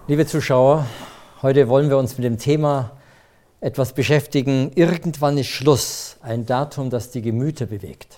Liebe Zuschauer, heute wollen wir uns mit dem Thema etwas beschäftigen. Irgendwann ist Schluss, ein Datum, das die Gemüter bewegt.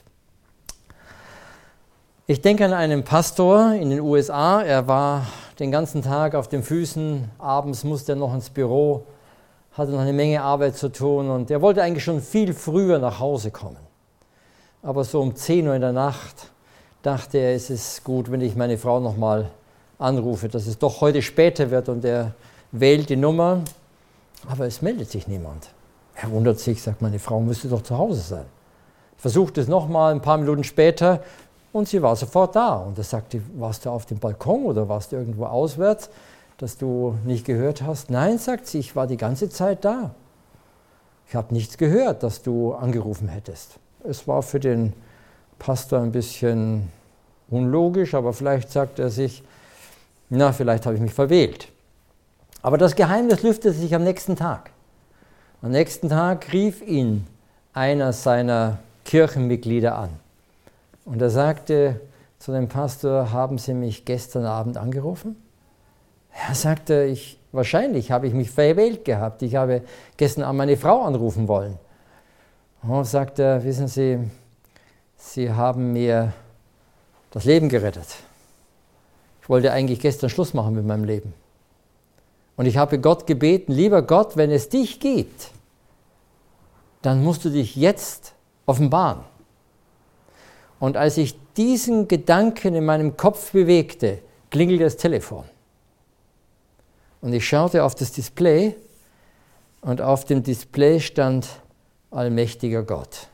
Ich denke an einen Pastor in den USA. Er war den ganzen Tag auf den Füßen, abends musste er noch ins Büro, hatte noch eine Menge Arbeit zu tun und er wollte eigentlich schon viel früher nach Hause kommen. Aber so um 10 Uhr in der Nacht dachte er, es ist gut, wenn ich meine Frau noch mal anrufe, dass es doch heute später wird, und er wählt die Nummer, aber es meldet sich niemand. Er wundert sich, sagt, meine Frau müsste doch zu Hause sein. Versucht es nochmal ein paar Minuten später und sie war sofort da. Und er sagte, warst du auf dem Balkon oder warst du irgendwo auswärts, dass du nicht gehört hast? Nein, sagt sie, ich war die ganze Zeit da. Ich habe nichts gehört, dass du angerufen hättest. Es war für den Pastor ein bisschen unlogisch, aber vielleicht sagt er sich, na, vielleicht habe ich mich verwählt. Aber das Geheimnis lüftete sich am nächsten Tag. Am nächsten Tag rief ihn einer seiner Kirchenmitglieder an. Und er sagte zu dem Pastor, haben Sie mich gestern Abend angerufen? Er sagte, wahrscheinlich habe ich mich verwählt gehabt. Ich habe gestern Abend meine Frau anrufen wollen. Und sagt er, wissen Sie, Sie haben mir das Leben gerettet. Ich wollte eigentlich gestern Schluss machen mit meinem Leben. Und ich habe Gott gebeten, lieber Gott, wenn es dich gibt, dann musst du dich jetzt offenbaren. Und als ich diesen Gedanken in meinem Kopf bewegte, klingelte das Telefon. Und ich schaute auf das Display und auf dem Display stand allmächtiger Gott.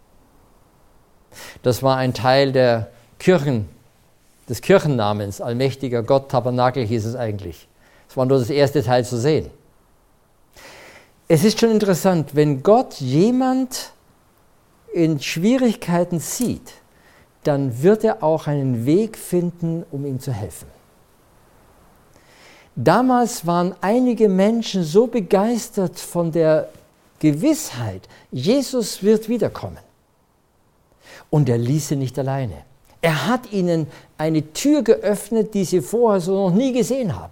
Das war ein Teil des Kirchennamens, allmächtiger Gott, Tabernakel hieß es eigentlich. Es war nur das erste Teil zu sehen. Es ist schon interessant, wenn Gott jemand in Schwierigkeiten sieht, dann wird er auch einen Weg finden, um ihm zu helfen. Damals waren einige Menschen so begeistert von der Gewissheit, Jesus wird wiederkommen. Und er ließ sie nicht alleine. Er hat ihnen eine Tür geöffnet, die sie vorher so noch nie gesehen haben.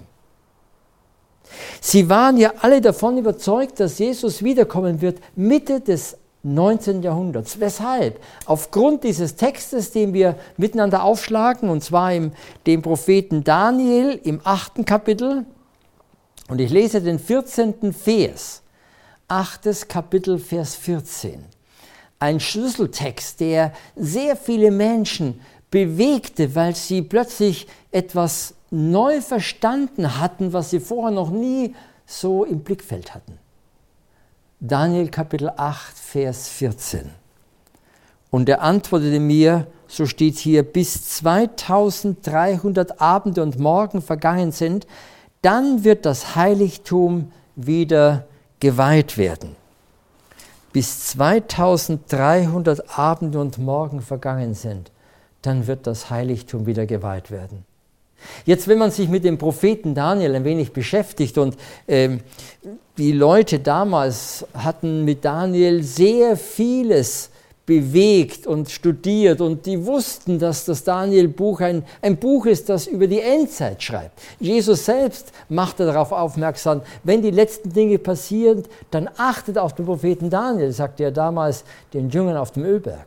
Sie waren ja alle davon überzeugt, dass Jesus wiederkommen wird, Mitte des 19. Jahrhunderts. Weshalb? Aufgrund dieses Textes, den wir miteinander aufschlagen, und zwar dem Propheten Daniel im 8. Kapitel. Und ich lese den 14. Vers, 8. Kapitel, Vers 14. Ein Schlüsseltext, der sehr viele Menschen bewegte, weil sie plötzlich etwas neu verstanden hatten, was sie vorher noch nie so im Blickfeld hatten. Daniel Kapitel 8, Vers 14. Und er antwortete mir, so steht hier, bis 2300 Abende und Morgen vergangen sind, dann wird das Heiligtum wieder geweiht werden. Bis 2300 Abende und Morgen vergangen sind, dann wird das Heiligtum wieder geweiht werden. Jetzt, wenn man sich mit dem Propheten Daniel ein wenig beschäftigt, und die Leute damals hatten mit Daniel sehr vieles bewegt und studiert, und die wussten, dass das Daniel-Buch ein Buch ist, das über die Endzeit schreibt. Jesus selbst machte darauf aufmerksam, wenn die letzten Dinge passieren, dann achtet auf den Propheten Daniel, sagte er damals den Jüngern auf dem Ölberg.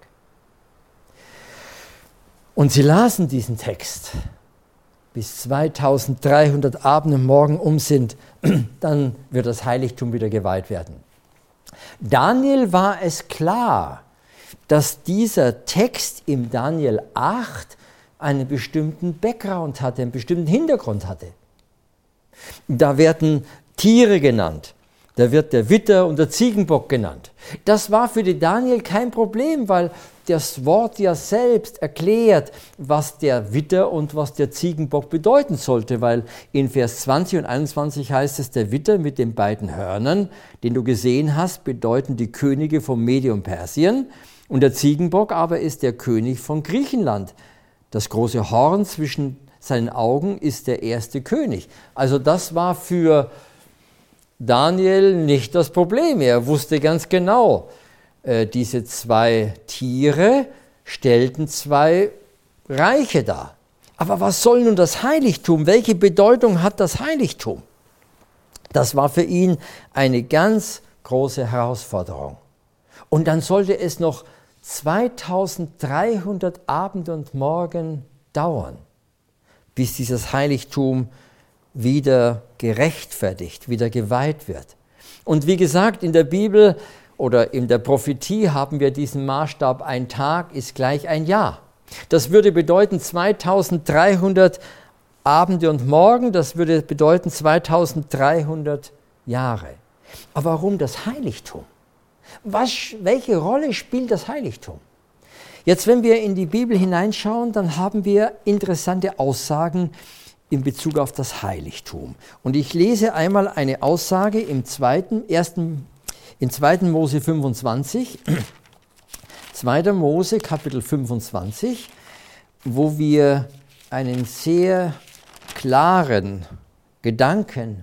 Und sie lasen diesen Text, bis 2300 Abend und Morgen um sind, dann wird das Heiligtum wieder geweiht werden. Daniel war es klar, dass dieser Text im Daniel 8 einen bestimmten Background hatte, einen bestimmten Hintergrund hatte. Da werden Tiere genannt, da wird der Widder und der Ziegenbock genannt. Das war für den Daniel kein Problem, weil das Wort ja selbst erklärt, was der Widder und was der Ziegenbock bedeuten sollte, weil in Vers 20 und 21 heißt es, der Widder mit den beiden Hörnern, den du gesehen hast, bedeuten die Könige von Medien und Persien, und der Ziegenbock aber ist der König von Griechenland. Das große Horn zwischen seinen Augen ist der erste König. Also das war für Daniel nicht das Problem. Er wusste ganz genau, diese zwei Tiere stellten zwei Reiche dar. Aber was soll nun das Heiligtum? Welche Bedeutung hat das Heiligtum? Das war für ihn eine ganz große Herausforderung. Und dann sollte es noch 2300 Abende und Morgen dauern, bis dieses Heiligtum wieder gerechtfertigt, wieder geweiht wird. Und wie gesagt, in der Bibel oder in der Prophetie haben wir diesen Maßstab, ein Tag ist gleich ein Jahr. Das würde bedeuten 2300 Abende und Morgen, das würde bedeuten 2300 Jahre. Aber warum das Heiligtum? Welche Rolle spielt das Heiligtum? Jetzt, wenn wir in die Bibel hineinschauen, dann haben wir interessante Aussagen in Bezug auf das Heiligtum. Und ich lese einmal eine Aussage in 2. Mose 25, 2. Mose Kapitel 25, wo wir einen sehr klaren Gedanken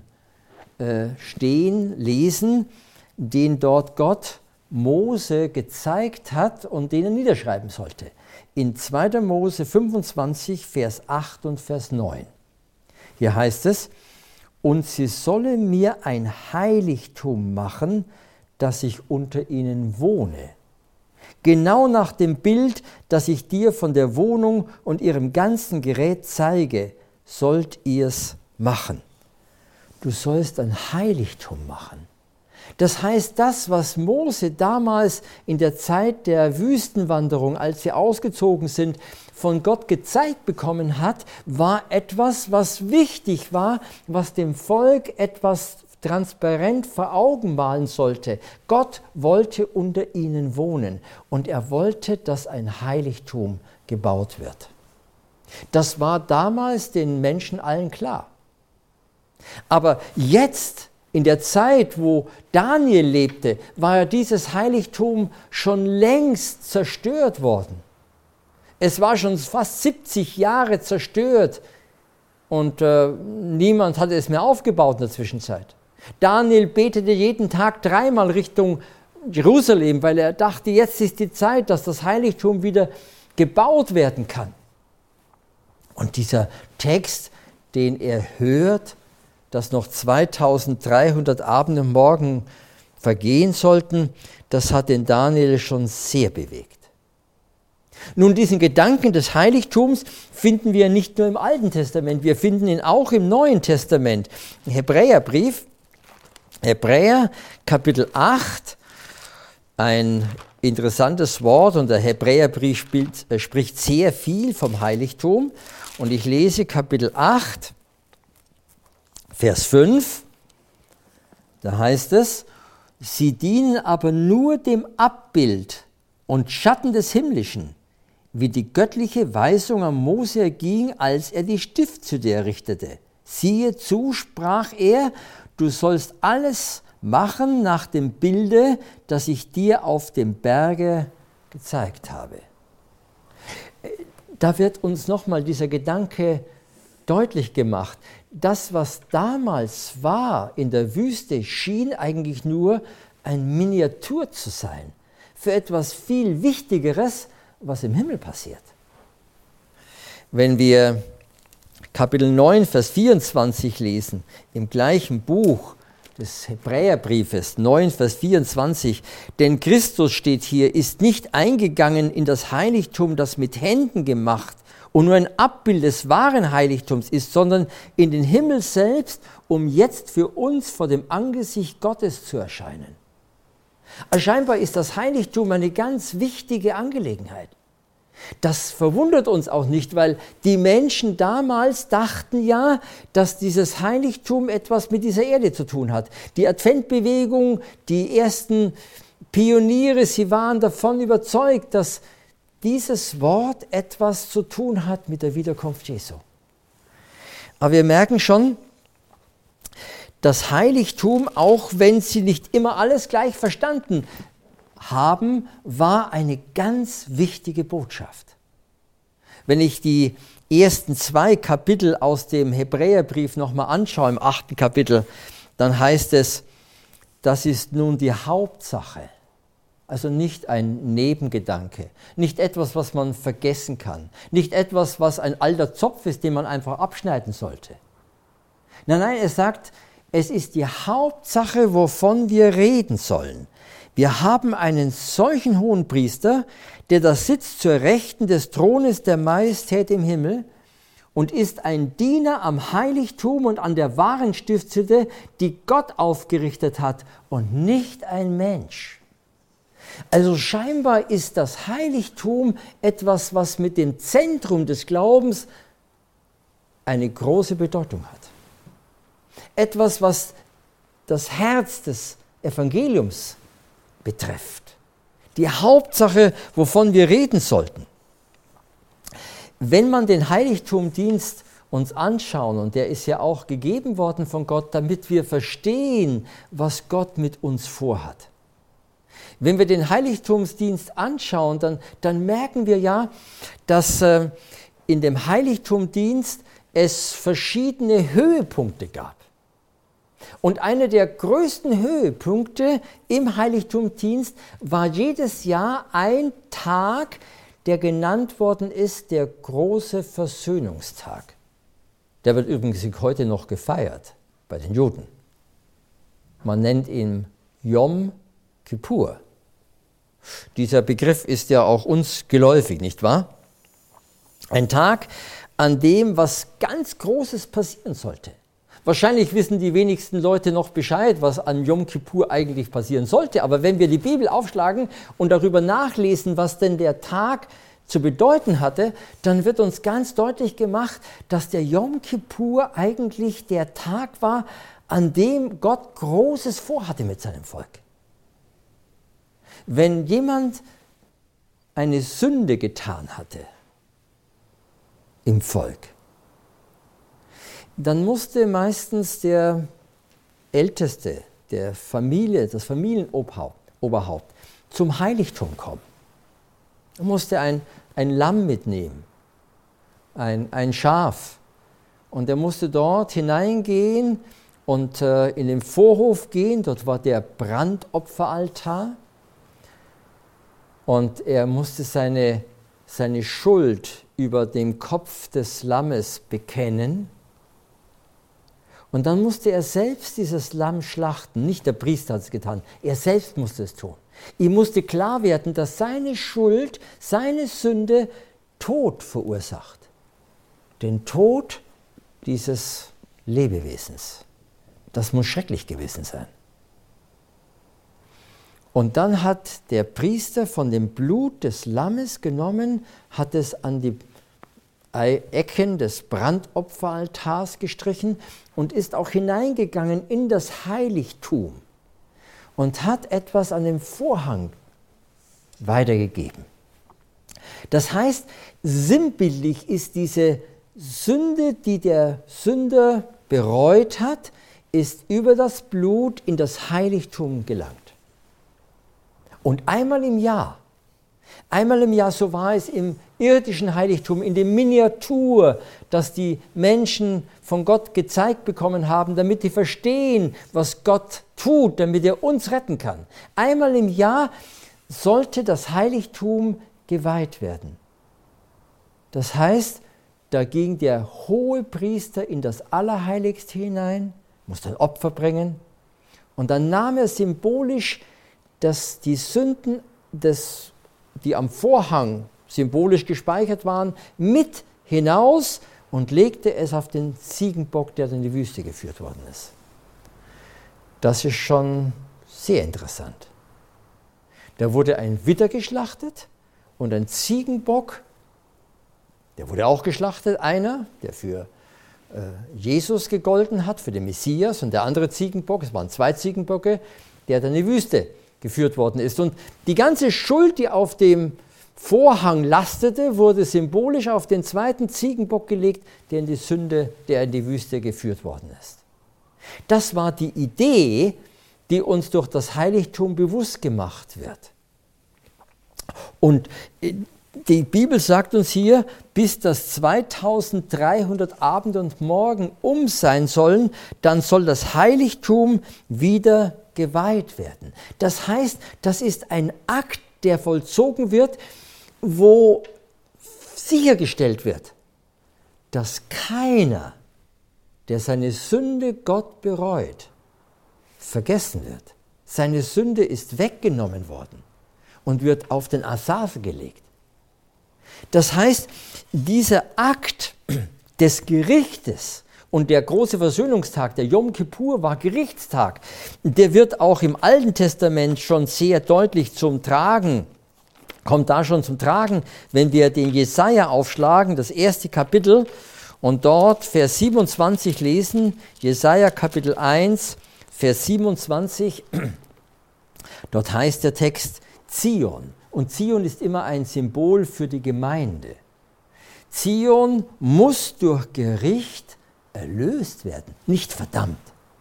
lesen, den dort Gott Mose gezeigt hat und den er niederschreiben sollte. In 2. Mose 25, Vers 8 und Vers 9. Hier heißt es, und sie solle mir ein Heiligtum machen, dass ich unter ihnen wohne. Genau nach dem Bild, das ich dir von der Wohnung und ihrem ganzen Gerät zeige, sollt ihr's machen. Du sollst ein Heiligtum machen. Das heißt, das, was Mose damals in der Zeit der Wüstenwanderung, als sie ausgezogen sind, von Gott gezeigt bekommen hat, war etwas, was wichtig war, was dem Volk etwas transparent vor Augen malen sollte. Gott wollte unter ihnen wohnen und er wollte, dass ein Heiligtum gebaut wird. Das war damals den Menschen allen klar. Aber jetzt, in der Zeit, wo Daniel lebte, war ja dieses Heiligtum schon längst zerstört worden. Es war schon fast 70 Jahre zerstört und niemand hatte es mehr aufgebaut in der Zwischenzeit. Daniel betete jeden Tag 3-mal Richtung Jerusalem, weil er dachte, jetzt ist die Zeit, dass das Heiligtum wieder gebaut werden kann. Und dieser Text, den er hört, dass noch 2300 Abende und Morgen vergehen sollten, das hat den Daniel schon sehr bewegt. Nun, diesen Gedanken des Heiligtums finden wir nicht nur im Alten Testament, wir finden ihn auch im Neuen Testament. Im Hebräerbrief, Hebräer Kapitel 8, ein interessantes Wort, und der Hebräerbrief spricht sehr viel vom Heiligtum. Und ich lese Kapitel 8, Vers 5, da heißt es, sie dienen aber nur dem Abbild und Schatten des Himmlischen, wie die göttliche Weisung am Mose erging, als er die Stiftshütte errichtete. Siehe zu, sprach er, du sollst alles machen nach dem Bilde, das ich dir auf dem Berge gezeigt habe. Da wird uns nochmal dieser Gedanke deutlich gemacht. Das, was damals war in der Wüste, schien eigentlich nur ein Miniatur zu sein für etwas viel Wichtigeres, was im Himmel passiert. Wenn wir Kapitel 9, Vers 24 lesen, im gleichen Buch des Hebräerbriefes, 9, Vers 24, denn Christus steht hier, ist nicht eingegangen in das Heiligtum, das mit Händen gemacht und nur ein Abbild des wahren Heiligtums ist, sondern in den Himmel selbst, um jetzt für uns vor dem Angesicht Gottes zu erscheinen. Also scheinbar ist das Heiligtum eine ganz wichtige Angelegenheit. Das verwundert uns auch nicht, weil die Menschen damals dachten ja, dass dieses Heiligtum etwas mit dieser Erde zu tun hat. Die Adventbewegung, die ersten Pioniere, sie waren davon überzeugt, dass dieses Wort etwas zu tun hat mit der Wiederkunft Jesu. Aber wir merken schon, das Heiligtum, auch wenn sie nicht immer alles gleich verstanden haben, war eine ganz wichtige Botschaft. Wenn ich die ersten 2 Kapitel aus dem Hebräerbrief nochmal anschaue, im 8. Kapitel, dann heißt es, das ist nun die Hauptsache. Also nicht ein Nebengedanke, nicht etwas, was man vergessen kann, nicht etwas, was ein alter Zopf ist, den man einfach abschneiden sollte. Nein, er sagt, es ist die Hauptsache, wovon wir reden sollen. Wir haben einen solchen Hohenpriester, der da sitzt zur Rechten des Thrones der Majestät im Himmel und ist ein Diener am Heiligtum und an der wahren Stiftshütte, die Gott aufgerichtet hat und nicht ein Mensch. Also scheinbar ist das Heiligtum etwas, was mit dem Zentrum des Glaubens eine große Bedeutung hat. Etwas, was das Herz des Evangeliums betrifft. Die Hauptsache, wovon wir reden sollten. Wenn man den Heiligtumdienst uns anschauen, und der ist ja auch gegeben worden von Gott, damit wir verstehen, was Gott mit uns vorhat. Wenn wir den Heiligtumsdienst anschauen, dann merken wir ja, dass in dem Heiligtumdienst es verschiedene Höhepunkte gab. Und einer der größten Höhepunkte im Heiligtumsdienst war jedes Jahr ein Tag, der genannt worden ist, der große Versöhnungstag. Der wird übrigens heute noch gefeiert bei den Juden. Man nennt ihn Yom Kippur. Dieser Begriff ist ja auch uns geläufig, nicht wahr? Ein Tag, an dem was ganz Großes passieren sollte. Wahrscheinlich wissen die wenigsten Leute noch Bescheid, was an Yom Kippur eigentlich passieren sollte. Aber wenn wir die Bibel aufschlagen und darüber nachlesen, was denn der Tag zu bedeuten hatte, dann wird uns ganz deutlich gemacht, dass der Yom Kippur eigentlich der Tag war, an dem Gott Großes vorhatte mit seinem Volk. Wenn jemand eine Sünde getan hatte im Volk, dann musste meistens der Älteste der Familie, das Familienoberhaupt, zum Heiligtum kommen. Er musste ein Lamm mitnehmen, ein Schaf. Und er musste dort hineingehen und in den Vorhof gehen. Dort war der Brandopferaltar. Und er musste seine Schuld über dem Kopf des Lammes bekennen. Und dann musste er selbst dieses Lamm schlachten. Nicht der Priester hat es getan, er selbst musste es tun. Ihm musste klar werden, dass seine Schuld, seine Sünde Tod verursacht. Den Tod dieses Lebewesens. Das muss schrecklich gewesen sein. Und dann hat der Priester von dem Blut des Lammes genommen, hat es an die Ecken des Brandopferaltars gestrichen und ist auch hineingegangen in das Heiligtum und hat etwas an dem Vorhang weitergegeben. Das heißt, sinnbildlich ist diese Sünde, die der Sünder bereut hat, ist über das Blut in das Heiligtum gelangt. Und einmal im Jahr, so war es im irdischen Heiligtum, in dem Miniatur, das die Menschen von Gott gezeigt bekommen haben, damit sie verstehen, was Gott tut, damit er uns retten kann. Einmal im Jahr sollte das Heiligtum geweiht werden. Das heißt, da ging der Hohepriester in das Allerheiligste hinein, musste ein Opfer bringen und dann nahm er symbolisch die Sünden, die am Vorhang symbolisch gespeichert waren, mit hinaus und legte es auf den Ziegenbock, der in die Wüste geführt worden ist. Das ist schon sehr interessant. Da wurde ein Widder geschlachtet und ein Ziegenbock, der wurde auch geschlachtet, einer, der für Jesus gegolten hat, für den Messias, und der andere Ziegenbock, es waren 2 Ziegenböcke, der dann in die Wüste geführt worden ist. Und die ganze Schuld, die auf dem Vorhang lastete, wurde symbolisch auf den 2. Ziegenbock gelegt, der in die Wüste geführt worden ist. Das war die Idee, die uns durch das Heiligtum bewusst gemacht wird. Und die Bibel sagt uns hier, bis das 2300 Abend und Morgen sein sollen, dann soll das Heiligtum wieder geweiht werden. Das heißt, das ist ein Akt, der vollzogen wird, wo sichergestellt wird, dass keiner, der seine Sünde Gott bereut, vergessen wird. Seine Sünde ist weggenommen worden und wird auf den Asafe gelegt. Das heißt, dieser Akt des Gerichtes und der große Versöhnungstag, der Yom Kippur, war Gerichtstag. Der wird auch im Alten Testament schon sehr deutlich zum Tragen, kommt da schon zum Tragen, wenn wir den Jesaja aufschlagen, das 1. Kapitel, und dort Vers 27 lesen, Jesaja Kapitel 1, Vers 27, dort heißt der Text Zion. Und Zion ist immer ein Symbol für die Gemeinde. Zion muss durch Gericht erlöst werden, nicht verdammt.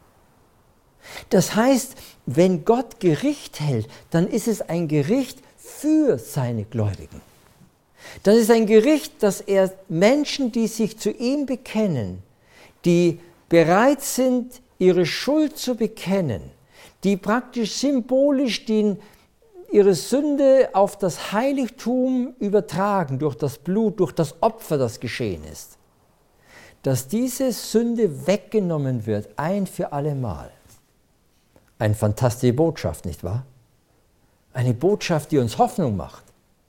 Das heißt, wenn Gott Gericht hält, dann ist es ein Gericht für seine Gläubigen. Das ist ein Gericht, dass er Menschen, die sich zu ihm bekennen, die bereit sind, ihre Schuld zu bekennen, die praktisch symbolisch ihre Sünde auf das Heiligtum übertragen, durch das Blut, durch das Opfer, das geschehen ist, dass diese Sünde weggenommen wird, ein für alle Mal. Eine fantastische Botschaft, nicht wahr? Eine Botschaft, die uns Hoffnung macht.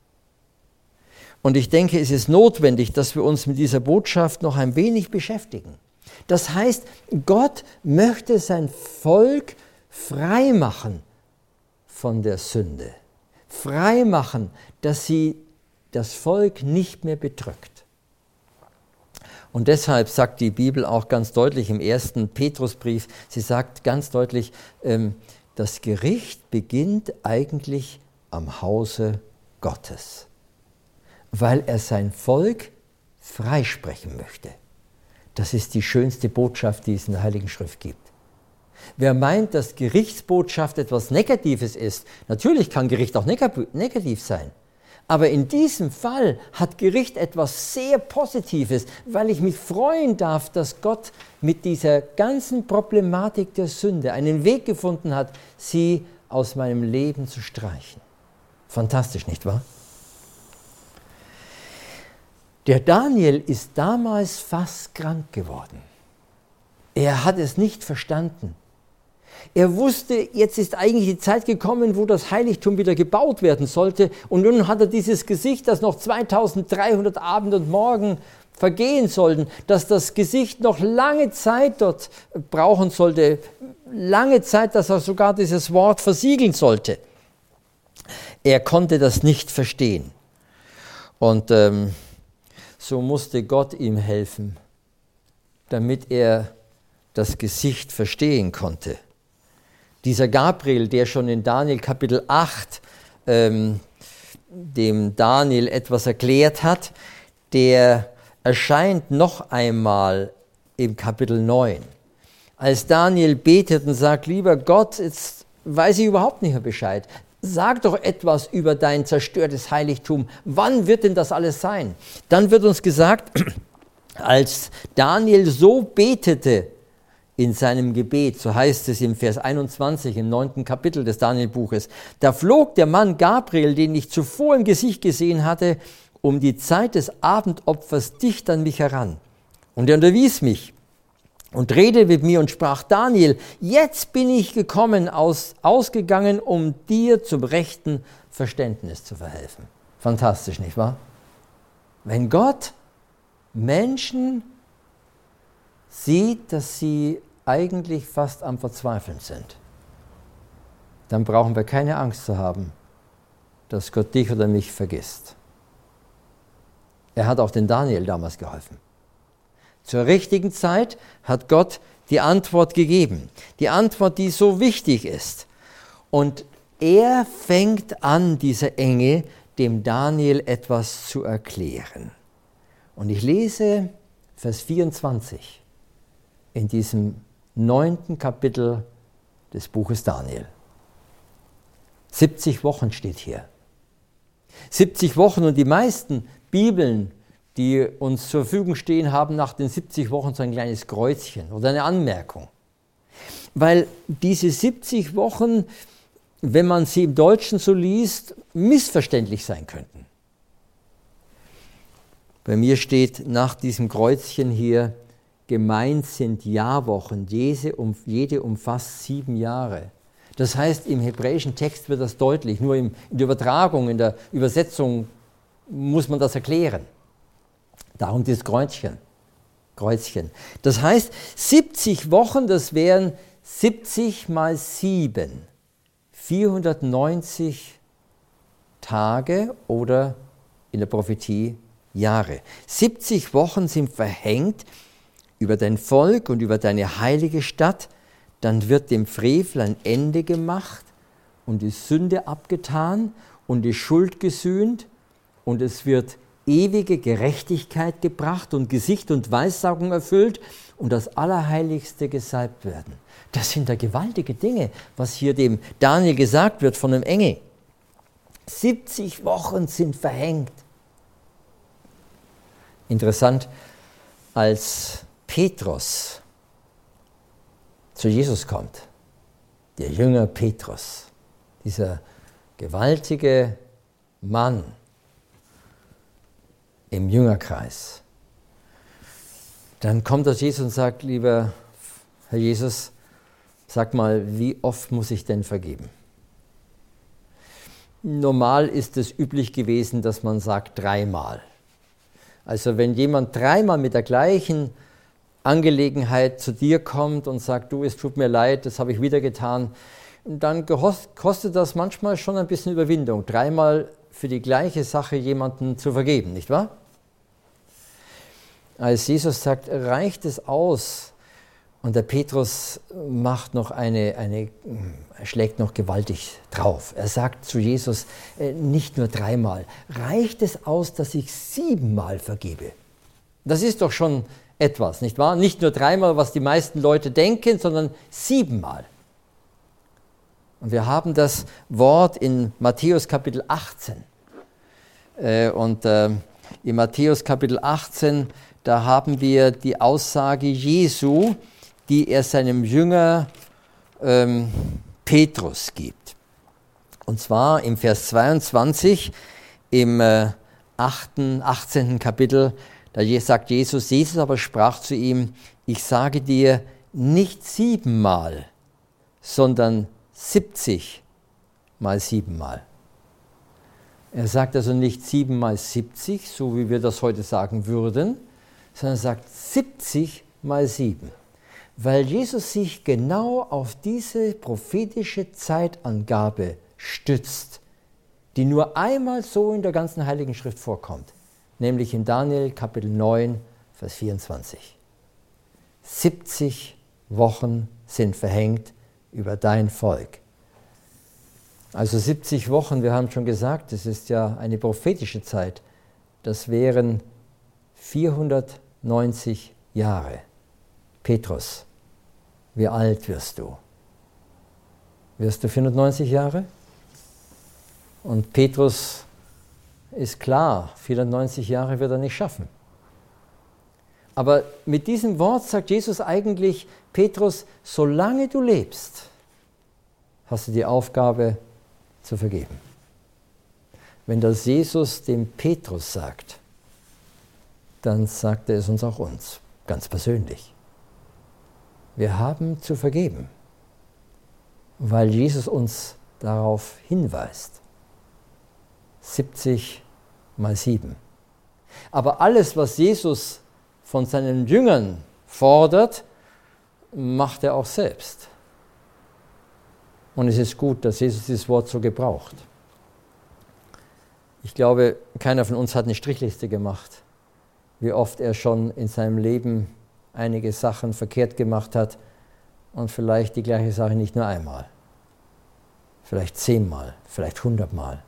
Und ich denke, es ist notwendig, dass wir uns mit dieser Botschaft noch ein wenig beschäftigen. Das heißt, Gott möchte sein Volk frei machen von der Sünde. Frei machen, dass sie das Volk nicht mehr bedrückt. Und deshalb sagt die Bibel auch ganz deutlich im 1. Petrusbrief, sie sagt ganz deutlich, das Gericht beginnt eigentlich am Hause Gottes, weil er sein Volk freisprechen möchte. Das ist die schönste Botschaft, die es in der Heiligen Schrift gibt. Wer meint, dass Gerichtsbotschaft etwas Negatives ist, natürlich kann Gericht auch negativ sein. Aber in diesem Fall hat Gericht etwas sehr Positives, weil ich mich freuen darf, dass Gott mit dieser ganzen Problematik der Sünde einen Weg gefunden hat, sie aus meinem Leben zu streichen. Fantastisch, nicht wahr? Der Daniel ist damals fast krank geworden. Er hat es nicht verstanden. Er wusste, jetzt ist eigentlich die Zeit gekommen, wo das Heiligtum wieder gebaut werden sollte. Und nun hat er dieses Gesicht, das noch 2300 Abend und Morgen vergehen sollten, dass das Gesicht noch lange Zeit dort brauchen sollte, lange Zeit, dass er sogar dieses Wort versiegeln sollte. Er konnte das nicht verstehen. Und so musste Gott ihm helfen, damit er das Gesicht verstehen konnte. Dieser Gabriel, der schon in Daniel Kapitel 8 dem Daniel etwas erklärt hat, der erscheint noch einmal im Kapitel 9. Als Daniel betet und sagt, lieber Gott, jetzt weiß ich überhaupt nicht mehr Bescheid. Sag doch etwas über dein zerstörtes Heiligtum. Wann wird denn das alles sein? Dann wird uns gesagt, als Daniel so betete in seinem Gebet, so heißt es im Vers 21 im 9. Kapitel des Daniel-Buches, da flog der Mann Gabriel, den ich zuvor im Gesicht gesehen hatte, um die Zeit des Abendopfers dicht an mich heran. Und er unterwies mich und redete mit mir und sprach, Daniel, jetzt bin ich ausgegangen, um dir zum rechten Verständnis zu verhelfen. Fantastisch, nicht wahr? Wenn Gott Menschen sieht, dass sie eigentlich fast am Verzweifeln sind, dann brauchen wir keine Angst zu haben, dass Gott dich oder mich vergisst. Er hat auch den Daniel damals geholfen. Zur richtigen Zeit hat Gott die Antwort gegeben. Die Antwort, die so wichtig ist. Und er fängt an, dieser Engel, dem Daniel etwas zu erklären. Und ich lese Vers 24 in diesem 9. Kapitel des Buches Daniel. 70 Wochen steht hier. 70 Wochen, und die meisten Bibeln, die uns zur Verfügung stehen, haben nach den 70 Wochen so ein kleines Kreuzchen oder eine Anmerkung. weil diese 70 Wochen, wenn man sie im Deutschen so liest, missverständlich sein könnten. Bei mir steht nach diesem Kreuzchen hier, gemeint sind Jahrwochen, jede umfasst 7 Jahre. Das heißt, im hebräischen Text wird das deutlich, nur in der Übertragung, in der Übersetzung muss man das erklären. Darum dieses Kreuzchen. Das heißt, 70 Wochen, das wären 70 mal 7, 490 Tage oder in der Prophetie Jahre. 70 Wochen sind verhängt über dein Volk und über deine heilige Stadt, dann wird dem Frevel ein Ende gemacht und die Sünde abgetan und die Schuld gesühnt und es wird ewige Gerechtigkeit gebracht und Gesicht und Weissagung erfüllt und das Allerheiligste gesalbt werden. Das sind da gewaltige Dinge, was hier dem Daniel gesagt wird von dem Engel. 70 Wochen sind verhängt. Interessant, als Petrus zu Jesus kommt, der Jünger Petrus, dieser gewaltige Mann im Jüngerkreis, dann kommt er zu Jesus und sagt, lieber Herr Jesus, sag mal, wie oft muss ich denn vergeben? Normal ist es üblich gewesen, dass man sagt 3-mal. Also wenn jemand 3-mal mit der gleichen Angelegenheit zu dir kommt und sagt, du, es tut mir leid, das habe ich wieder getan, dann kostet das manchmal schon ein bisschen Überwindung, 3-mal für die gleiche Sache jemanden zu vergeben, nicht wahr? Als Jesus sagt, reicht es aus? Und der Petrus macht noch schlägt noch gewaltig drauf. Er sagt zu Jesus, nicht nur 3-mal, reicht es aus, dass ich 7-mal vergebe? Das ist doch schon etwas, nicht wahr? Nicht nur 3-mal, was die meisten Leute denken, sondern 7-mal. Und wir haben das Wort in Matthäus Kapitel 18. In Matthäus Kapitel 18, da haben wir die Aussage Jesu, die er seinem Jünger Petrus gibt. Und zwar im Vers 22 im 18. Kapitel, da sagt Jesus aber sprach zu ihm, ich sage dir nicht 7-mal, sondern 70 mal 7-mal. Er sagt also nicht 7 mal 70, so wie wir das heute sagen würden, sondern er sagt 70 mal 7. Weil Jesus sich genau auf diese prophetische Zeitangabe stützt, die nur einmal so in der ganzen Heiligen Schrift vorkommt, nämlich in Daniel Kapitel 9, Vers 24. 70 Wochen sind verhängt über dein Volk. Also 70 Wochen, wir haben schon gesagt, das ist ja eine prophetische Zeit, das wären 490 Jahre. Petrus, wie alt wirst du? Wirst du 490 Jahre? Und Petrus ist klar, 490 Jahre wird er nicht schaffen. Aber mit diesem Wort sagt Jesus eigentlich, Petrus, solange du lebst, hast du die Aufgabe zu vergeben. Wenn das Jesus dem Petrus sagt, dann sagt er es uns auch uns, ganz persönlich. Wir haben zu vergeben, weil Jesus uns darauf hinweist. 70 mal 7. Aber alles, was Jesus von seinen Jüngern fordert, macht er auch selbst. Und es ist gut, dass Jesus dieses Wort so gebraucht. Ich glaube, keiner von uns hat eine Strichliste gemacht, wie oft er schon in seinem Leben einige Sachen verkehrt gemacht hat und vielleicht die gleiche Sache nicht nur einmal, vielleicht 10-mal, vielleicht 100-mal.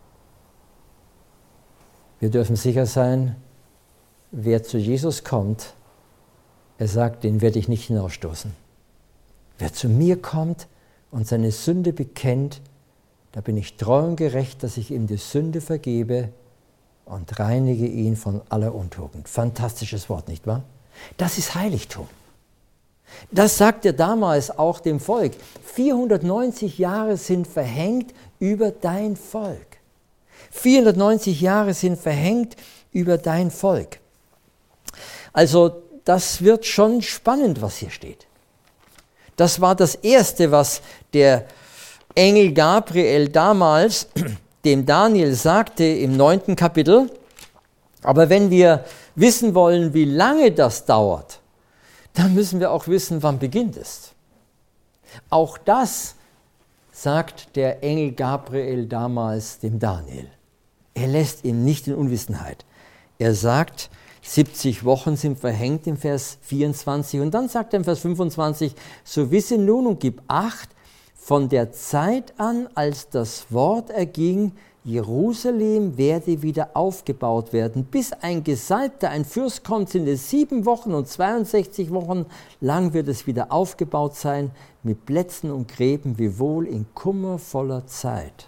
Wir dürfen sicher sein, wer zu Jesus kommt, er sagt, den werde ich nicht hinausstoßen. Wer zu mir kommt und seine Sünde bekennt, da bin ich treu und gerecht, dass ich ihm die Sünde vergebe und reinige ihn von aller Untugend. Fantastisches Wort, nicht wahr? Das ist Heiligtum. Das sagt er damals auch dem Volk. 490 Jahre sind verhängt über dein Volk. 490 Jahre sind verhängt über dein Volk. Also das wird schon spannend, was hier steht. Das war das Erste, was der Engel Gabriel damals dem Daniel sagte im 9. Kapitel. Aber wenn wir wissen wollen, wie lange das dauert, dann müssen wir auch wissen, wann beginnt es. Auch das sagt der Engel Gabriel damals dem Daniel. Er lässt ihn nicht in Unwissenheit. Er sagt, 70 Wochen sind verhängt im Vers 24 und dann sagt er im Vers 25, so wisse nun und gib Acht, von der Zeit an, als das Wort erging, Jerusalem werde wieder aufgebaut werden. Bis ein Gesalbter, ein Fürst kommt, sind es 7 Wochen und 62 Wochen lang wird es wieder aufgebaut sein, mit Plätzen und Gräben, wiewohl in kummervoller Zeit.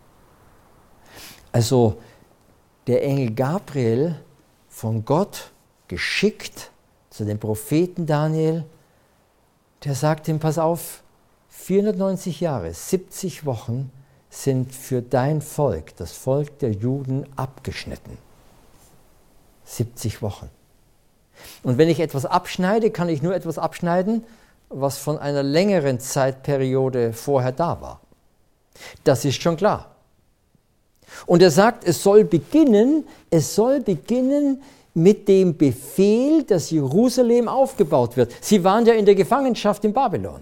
Also der Engel Gabriel, von Gott geschickt zu dem Propheten Daniel, der sagt ihm, pass auf, 490 Jahre, 70 Wochen sind für dein Volk, das Volk der Juden, abgeschnitten. 70 Wochen. Und wenn ich etwas abschneide, kann ich nur etwas abschneiden, was von einer längeren Zeitperiode vorher da war. Das ist schon klar. Und er sagt, es soll beginnen mit dem Befehl, dass Jerusalem aufgebaut wird. Sie waren ja in der Gefangenschaft in Babylon.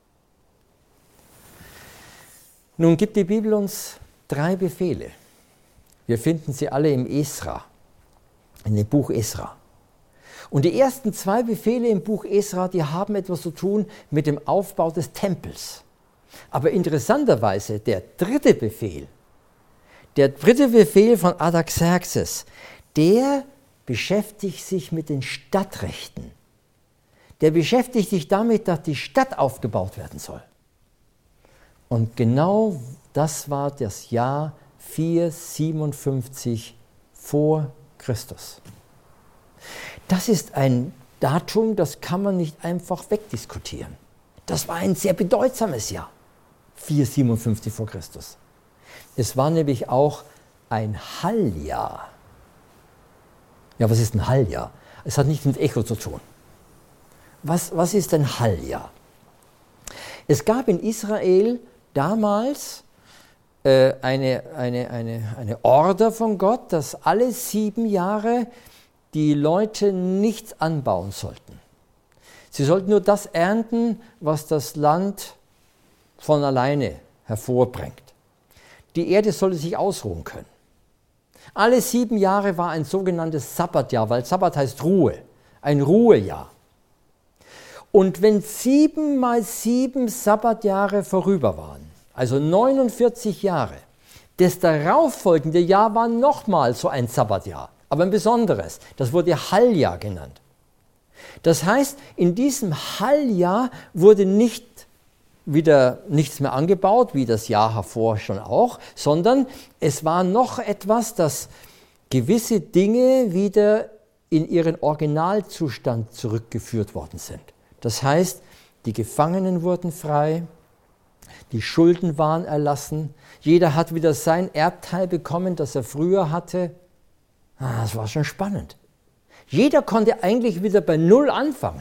Nun gibt die Bibel uns 3 Befehle. Wir finden sie alle im Esra, in dem Buch Esra. Und die ersten 2 Befehle im Buch Esra, die haben etwas zu tun mit dem Aufbau des Tempels. Aber interessanterweise der dritte Befehl von Artaxerxes, der beschäftigt sich mit den Stadtrechten. Der beschäftigt sich damit, dass die Stadt aufgebaut werden soll. Und genau das war das Jahr 457 vor Christus. Das ist ein Datum, das kann man nicht einfach wegdiskutieren. Das war ein sehr bedeutsames Jahr, 457 vor Christus. Es war nämlich auch ein Halljahr. Ja, was ist ein Halljahr? Es hat nichts mit Echo zu tun. Was ist ein Halljahr? Es gab in Israel damals eine Order von Gott, dass alle 7 Jahre die Leute nichts anbauen sollten. Sie sollten nur das ernten, was das Land von alleine hervorbringt. Die Erde sollte sich ausruhen können. Alle 7 Jahre war ein sogenanntes Sabbatjahr, weil Sabbat heißt Ruhe, ein Ruhejahr. Und wenn 7 mal 7 Sabbatjahre vorüber waren, also 49 Jahre, das darauffolgende Jahr war nochmal so ein Sabbatjahr, aber ein besonderes. Das wurde Halljahr genannt. Das heißt, in diesem Halljahr wurde nicht wieder nichts mehr angebaut, wie das Jahr hervor schon auch, sondern es war noch etwas, dass gewisse Dinge wieder in ihren Originalzustand zurückgeführt worden sind. Das heißt, die Gefangenen wurden frei, die Schulden waren erlassen, jeder hat wieder sein Erbteil bekommen, das er früher hatte. Das war schon spannend. Jeder konnte eigentlich wieder bei Null anfangen.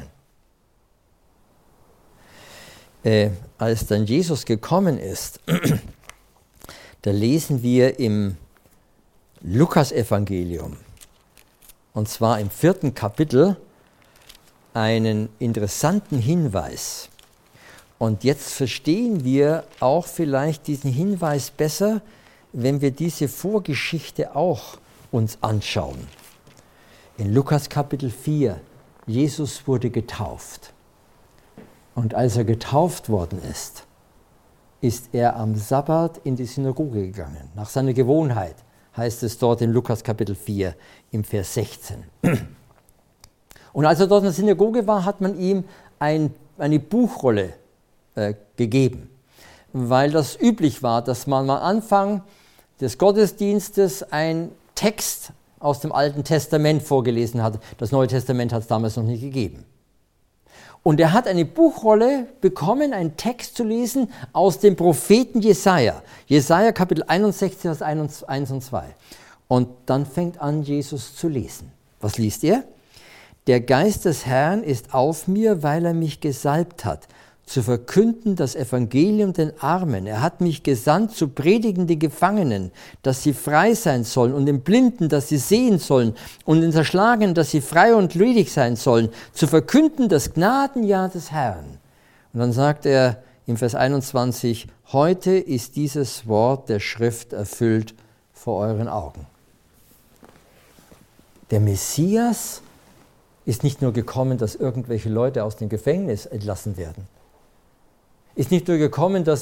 Als dann Jesus gekommen ist, da lesen wir im Lukasevangelium, und zwar im 4. Kapitel, einen interessanten Hinweis. Und jetzt verstehen wir auch vielleicht diesen Hinweis besser, wenn wir diese Vorgeschichte auch uns anschauen. In Lukas Kapitel 4, Jesus wurde getauft. Und als er getauft worden ist, ist er am Sabbat in die Synagoge gegangen. Nach seiner Gewohnheit, heißt es dort in Lukas Kapitel 4 im Vers 16. Und als er dort in der Synagoge war, hat man ihm eine Buchrolle gegeben, weil das üblich war, dass man am Anfang des Gottesdienstes einen Text aus dem Alten Testament vorgelesen hat. Das Neue Testament hat es damals noch nicht gegeben. Und er hat eine Buchrolle bekommen, einen Text zu lesen aus dem Propheten Jesaja. Jesaja Kapitel 61, Vers 1 und 2. Und dann fängt an, Jesus zu lesen. Was liest er? Der Geist des Herrn ist auf mir, weil er mich gesalbt hat, zu verkünden das Evangelium den Armen. Er hat mich gesandt, zu predigen die Gefangenen, dass sie frei sein sollen, und den Blinden, dass sie sehen sollen, und den Zerschlagenen, dass sie frei und ledig sein sollen, zu verkünden das Gnadenjahr des Herrn. Und dann sagt er im Vers 21, heute ist dieses Wort der Schrift erfüllt vor euren Augen. Der Messias ist nicht nur gekommen, dass irgendwelche Leute aus dem Gefängnis entlassen werden. Ist nicht nur gekommen, dass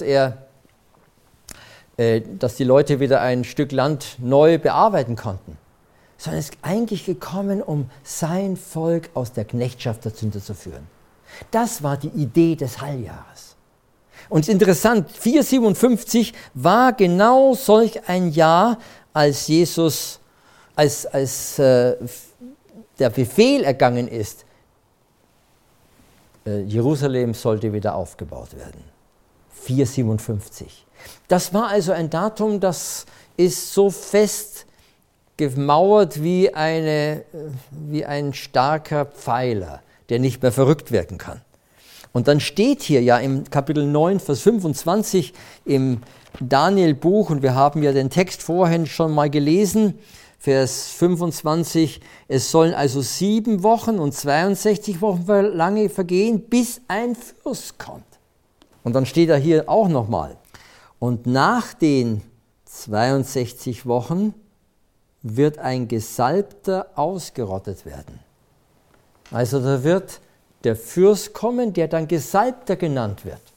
die Leute wieder ein Stück Land neu bearbeiten konnten, sondern ist eigentlich gekommen, um sein Volk aus der Knechtschaft dazu zu führen. Das war die Idee des Halljahres. Und es ist interessant, 457 war genau solch ein Jahr, als Jesus, als der Befehl ergangen ist, Jerusalem sollte wieder aufgebaut werden. 457. Das war also ein Datum, das ist so fest gemauert wie ein starker Pfeiler, der nicht mehr verrückt werden kann. Und dann steht hier ja im Kapitel 9, Vers 25 im Daniel-Buch, und wir haben ja den Text vorhin schon mal gelesen, Vers 25, es sollen also 7 Wochen und 62 Wochen lange vergehen, bis ein Fürst kommt. Und dann steht er hier auch nochmal. Und nach den 62 Wochen wird ein Gesalbter ausgerottet werden. Also da wird der Fürst kommen, der dann Gesalbter genannt wird.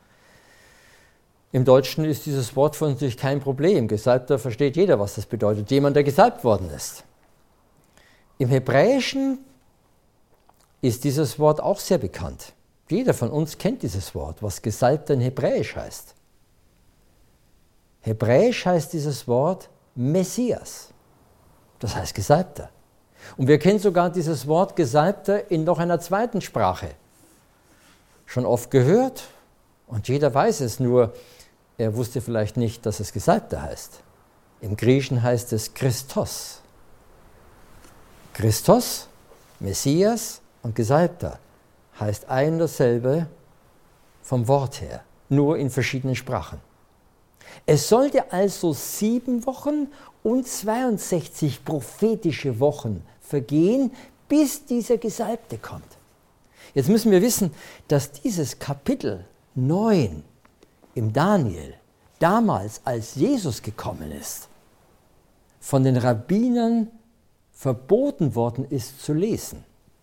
Im Deutschen ist dieses Wort für uns natürlich kein Problem. Gesalbter versteht jeder, was das bedeutet. Jemand, der gesalbt worden ist. Im Hebräischen ist dieses Wort auch sehr bekannt. Jeder von uns kennt dieses Wort, was Gesalbter in Hebräisch heißt. Hebräisch heißt dieses Wort Messias. Das heißt Gesalbter. Und wir kennen sogar dieses Wort Gesalbter in noch einer zweiten Sprache. Schon oft gehört und jeder weiß es, nur er wusste vielleicht nicht, dass es Gesalbter heißt. Im Griechischen heißt es Christos. Christos, Messias und Gesalbter heißt ein und dasselbe vom Wort her, nur in verschiedenen Sprachen. Es sollte also 7 Wochen und 62 prophetische Wochen vergehen, bis dieser Gesalbte kommt. Jetzt müssen wir wissen, dass dieses Kapitel 9 im Daniel, damals als Jesus gekommen ist, von den Rabbinern verboten worden ist zu lesen.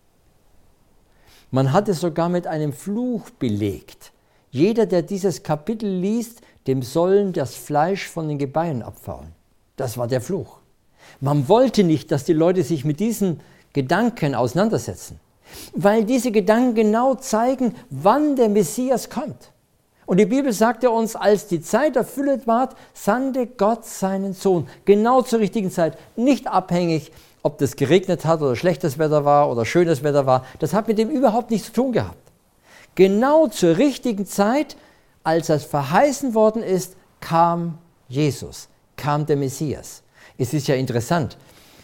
Man hat es sogar mit einem Fluch belegt. Jeder, der dieses Kapitel liest, dem sollen das Fleisch von den Gebeinen abfallen. Das war der Fluch. Man wollte nicht, dass die Leute sich mit diesen Gedanken auseinandersetzen, weil diese Gedanken genau zeigen, wann der Messias kommt. Und die Bibel sagt ja uns, als die Zeit erfüllt ward, sandte Gott seinen Sohn. Genau zur richtigen Zeit. Nicht abhängig, ob das geregnet hat oder schlechtes Wetter war oder schönes Wetter war. Das hat mit dem überhaupt nichts zu tun gehabt. Genau zur richtigen Zeit, als das verheißen worden ist, kam Jesus, kam der Messias. Es ist ja interessant.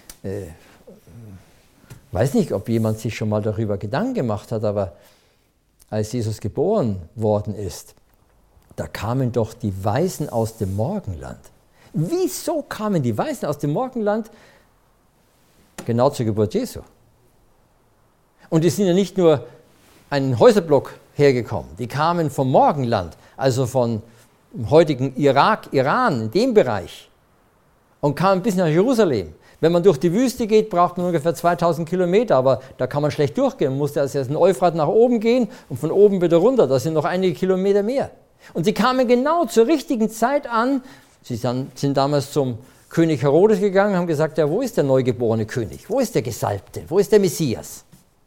Weiß nicht, ob jemand sich schon mal darüber Gedanken gemacht hat, aber als Jesus geboren worden ist, da kamen doch die Weisen aus dem Morgenland. Wieso kamen die Weisen aus dem Morgenland genau zur Geburt Jesu? Und die sind ja nicht nur einen Häuserblock hergekommen, die kamen vom Morgenland, also von heutigen Irak, Iran, in dem Bereich, und kamen bis nach Jerusalem. Wenn man durch die Wüste geht, braucht man ungefähr 2000 Kilometer, aber da kann man schlecht durchgehen. Man musste also erst den Euphrat nach oben gehen und von oben wieder runter. Das sind noch einige Kilometer mehr. Und sie kamen genau zur richtigen Zeit an. Sie sind damals zum König Herodes gegangen und haben gesagt, ja, wo ist der neugeborene König? Wo ist der Gesalbte? Wo ist der Messias?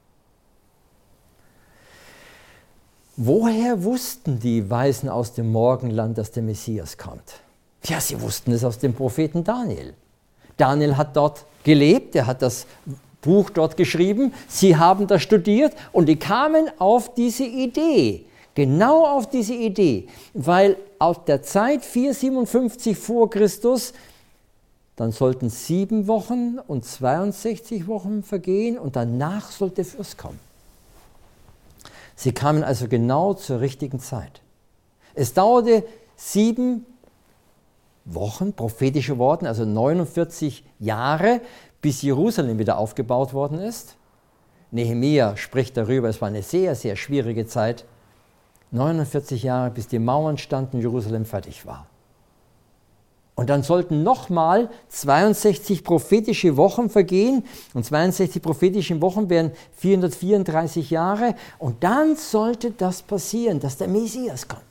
Woher wussten die Weisen aus dem Morgenland, dass der Messias kommt? Ja, sie wussten es aus dem Propheten Daniel. Daniel hat dort gelebt, er hat das Buch dort geschrieben, sie haben das studiert und die kamen auf diese Idee, genau auf diese Idee, weil aus der Zeit 457 vor Christus, dann sollten 7 Wochen und 62 Wochen vergehen und danach sollte der Fürst kommen. Sie kamen also genau zur richtigen Zeit. Es dauerte 7 Wochen, prophetische Worte, also 49 Jahre, bis Jerusalem wieder aufgebaut worden ist. Nehemia spricht darüber, es war eine sehr, sehr schwierige Zeit. 49 Jahre, bis die Mauern standen und Jerusalem fertig war. Und dann sollten nochmal 62 prophetische Wochen vergehen. Und 62 prophetische Wochen wären 434 Jahre. Und dann sollte das passieren, dass der Messias kommt.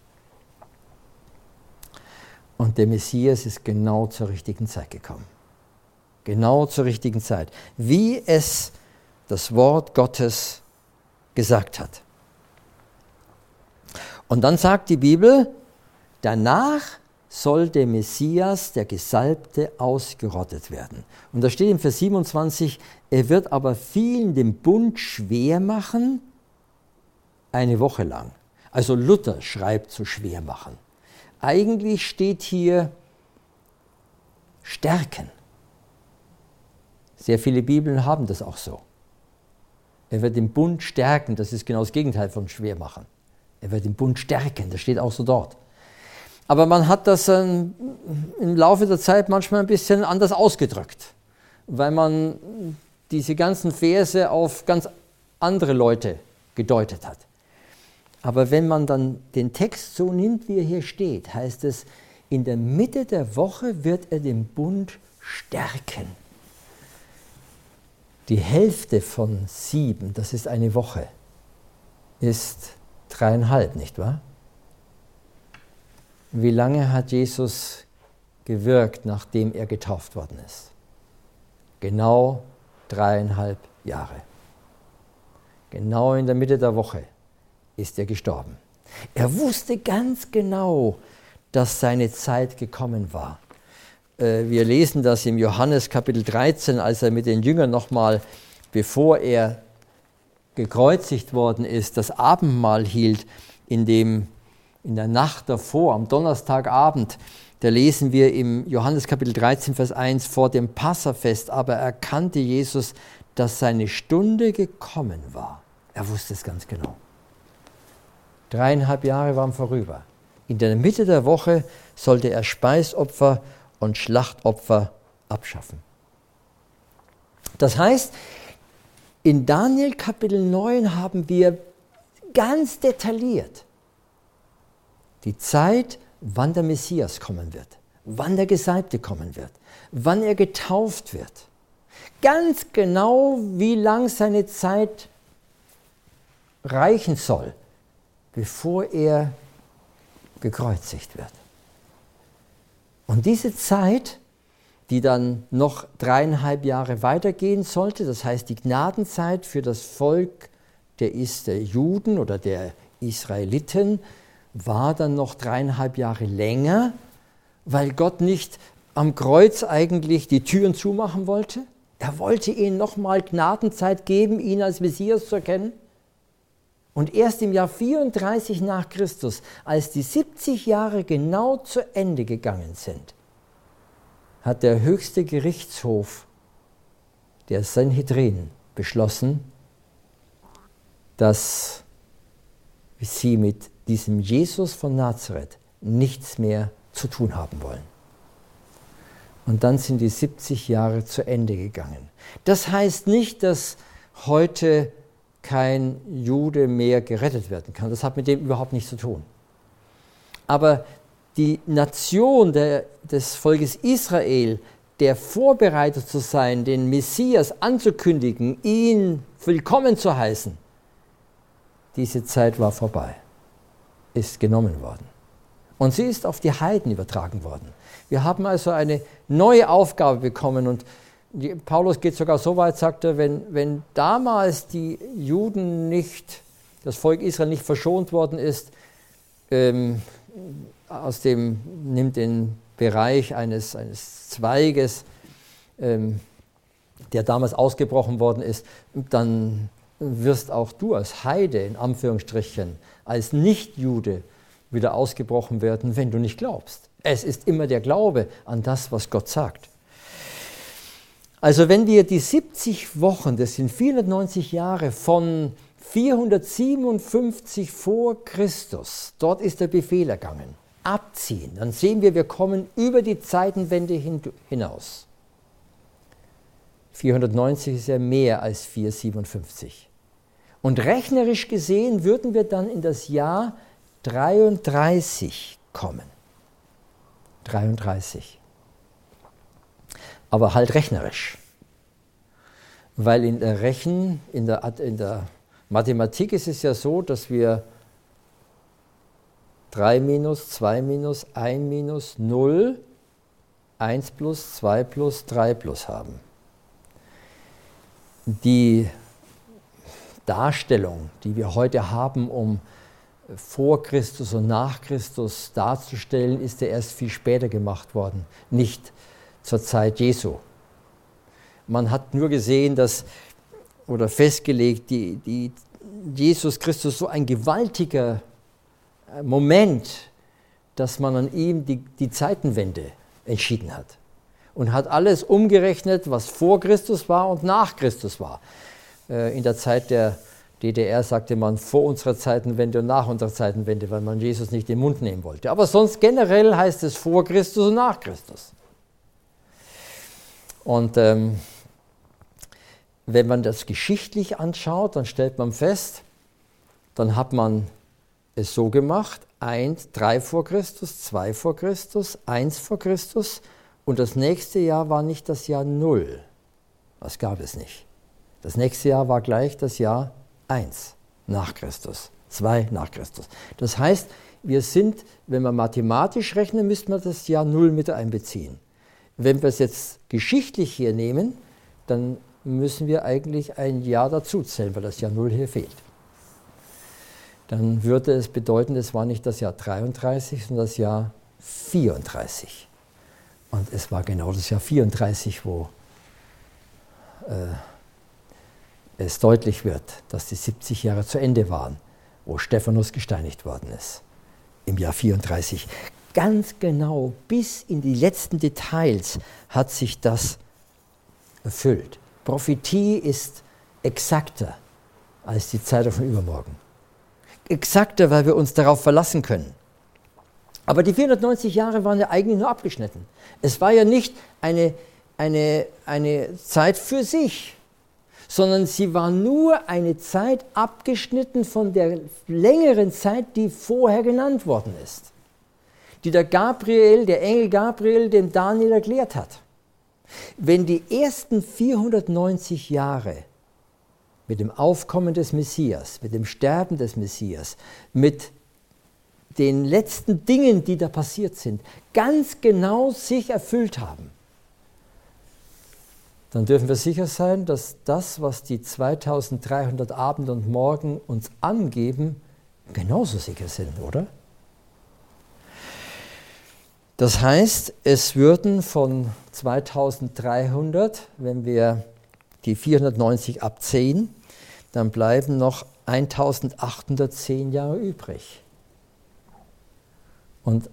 Und der Messias ist genau zur richtigen Zeit gekommen. Genau zur richtigen Zeit. Wie es das Wort Gottes gesagt hat. Und dann sagt die Bibel, danach soll der Messias, der Gesalbte, ausgerottet werden. Und da steht im Vers 27, er wird aber vielen den Bund schwer machen, eine Woche lang. Also Luther schreibt so schwer machen. Eigentlich steht hier stärken. Sehr viele Bibeln haben das auch so. Er wird den Bund stärken, das ist genau das Gegenteil von schwer machen. Er wird den Bund stärken, das steht auch so dort. Aber man hat das im Laufe der Zeit manchmal ein bisschen anders ausgedrückt, weil man diese ganzen Verse auf ganz andere Leute gedeutet hat. Aber wenn man dann den Text so nimmt, wie er hier steht, heißt es, in der Mitte der Woche wird er den Bund stärken. Die Hälfte von 7, das ist eine Woche, ist 3,5, nicht wahr? Wie lange hat Jesus gewirkt, nachdem er getauft worden ist? Genau 3,5 Jahre. Genau in der Mitte der Woche ist er gestorben. Er wusste ganz genau, dass seine Zeit gekommen war. Wir lesen das im Johannes Kapitel 13, als er mit den Jüngern nochmal, bevor er gekreuzigt worden ist, das Abendmahl hielt, in der Nacht davor, am Donnerstagabend. Da lesen wir im Johannes Kapitel 13, Vers 1, vor dem Passafest aber erkannte Jesus, dass seine Stunde gekommen war. Er wusste es ganz genau. 3,5 Jahre waren vorüber. In der Mitte der Woche sollte er Speisopfer und Schlachtopfer abschaffen. Das heißt, in Daniel Kapitel 9 haben wir ganz detailliert die Zeit, wann der Messias kommen wird, wann der Gesalbte kommen wird, wann er getauft wird. Ganz genau, wie lang seine Zeit reichen soll, bevor er gekreuzigt wird. Und diese Zeit, die dann noch 3,5 Jahre weitergehen sollte, das heißt die Gnadenzeit für das Volk der Juden oder der Israeliten, war dann noch 3,5 Jahre länger, weil Gott nicht am Kreuz eigentlich die Türen zumachen wollte. Er wollte ihnen nochmal Gnadenzeit geben, ihn als Messias zu erkennen. Und erst im Jahr 34 nach Christus, als die 70 Jahre genau zu Ende gegangen sind, hat der höchste Gerichtshof, der Sanhedrin, beschlossen, dass sie mit diesem Jesus von Nazareth nichts mehr zu tun haben wollen. Und dann sind die 70 Jahre zu Ende gegangen. Das heißt nicht, dass heute kein Jude mehr gerettet werden kann. Das hat mit dem überhaupt nichts zu tun. Aber die Nation des Volkes Israel, der vorbereitet zu sein, den Messias anzukündigen, ihn willkommen zu heißen, diese Zeit war vorbei, ist genommen worden. Und sie ist auf die Heiden übertragen worden. Wir haben also eine neue Aufgabe bekommen und Paulus geht sogar so weit, sagt er, wenn damals die Juden nicht, das Volk Israel nicht verschont worden ist, nimmt den Bereich eines Zweiges, der damals ausgebrochen worden ist, dann wirst auch du als Heide, in Anführungsstrichen, als Nichtjude wieder ausgebrochen werden, wenn du nicht glaubst. Es ist immer der Glaube an das, was Gott sagt. Also wenn wir die 70 Wochen, das sind 490 Jahre von 457 vor Christus, dort ist der Befehl ergangen, abziehen, dann sehen wir kommen über die Zeitenwende hinaus. 490 ist ja mehr als 457. Und rechnerisch gesehen würden wir dann in das Jahr 33 kommen. 33. Aber halt rechnerisch. Weil in der Mathematik ist es ja so, dass wir 3 minus, 2 minus, 1 minus, 0, 1 plus, 2 plus, 3 plus haben. Die Darstellung, die wir heute haben, um vor Christus und nach Christus darzustellen, ist ja erst viel später gemacht worden, nicht zur Zeit Jesu. Man hat nur gesehen, oder festgelegt, Jesus Christus so ein gewaltiger Moment, dass man an ihm die Zeitenwende entschieden hat. Und hat alles umgerechnet, was vor Christus war und nach Christus war. In der Zeit der DDR sagte man vor unserer Zeitenwende und nach unserer Zeitenwende, weil man Jesus nicht in den Mund nehmen wollte. Aber sonst generell heißt es vor Christus und nach Christus. Und wenn man das geschichtlich anschaut, dann stellt man fest, dann hat man es so gemacht, 3 vor Christus, 2 vor Christus, 1 vor Christus und das nächste Jahr war nicht das Jahr 0. Das gab es nicht. Das nächste Jahr war gleich das Jahr 1 nach Christus, 2 nach Christus. Das heißt, wir sind, wenn wir mathematisch rechnen, müssten wir das Jahr 0 mit einbeziehen. Wenn wir es jetzt geschichtlich hier nehmen, dann müssen wir eigentlich ein Jahr dazu zählen, weil das Jahr 0 hier fehlt. Dann würde es bedeuten, es war nicht das Jahr 33, sondern das Jahr 34. Und es war genau das Jahr 34, wo es deutlich wird, dass die 70 Jahre zu Ende waren, wo Stephanus gesteinigt worden ist, im Jahr 34. Ganz genau, bis in die letzten Details hat sich das erfüllt. Prophetie ist exakter als die Zeitung von übermorgen. Exakter, weil wir uns darauf verlassen können. Aber die 490 Jahre waren ja eigentlich nur abgeschnitten. Es war ja nicht eine Zeit für sich, sondern sie war nur eine Zeit abgeschnitten von der längeren Zeit, die vorher genannt worden ist, die der Engel Gabriel dem Daniel erklärt hat. Wenn die ersten 490 Jahre mit dem Aufkommen des Messias, mit dem Sterben des Messias, mit den letzten Dingen, die da passiert sind, ganz genau sich erfüllt haben, dann dürfen wir sicher sein, dass das, was die 2300 Abende und Morgen uns angeben, genauso sicher sind, oder? Das heißt, es würden von 2300, wenn wir die 490 abziehen, dann bleiben noch 1810 Jahre übrig. Und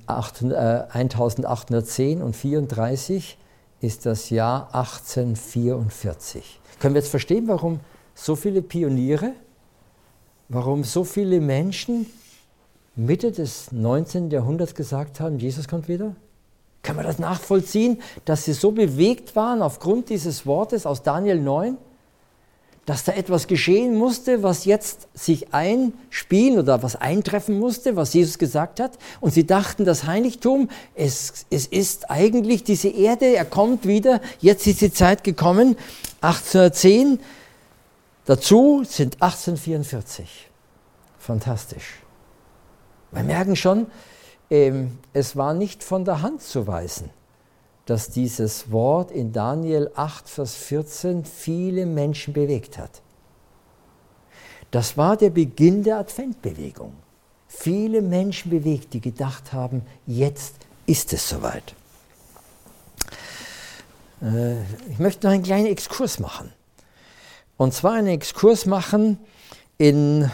1810 und 34 ist das Jahr 1844. Können wir jetzt verstehen, warum so viele Pioniere, warum so viele Menschen Mitte des 19. Jahrhunderts gesagt haben, Jesus kommt wieder? Kann man das nachvollziehen, dass sie so bewegt waren aufgrund dieses Wortes aus Daniel 9, dass da etwas geschehen musste, was jetzt sich einspielen oder was eintreffen musste, was Jesus gesagt hat. Und sie dachten, das Heiligtum, es ist eigentlich diese Erde, er kommt wieder, jetzt ist die Zeit gekommen, 1810, dazu sind 1844. Fantastisch. Wir merken schon, es war nicht von der Hand zu weisen, dass dieses Wort in Daniel 8, Vers 14 viele Menschen bewegt hat. Das war der Beginn der Adventbewegung. Viele Menschen bewegt, die gedacht haben, jetzt ist es soweit. Ich möchte noch einen kleinen Exkurs machen. Und zwar einen Exkurs machen in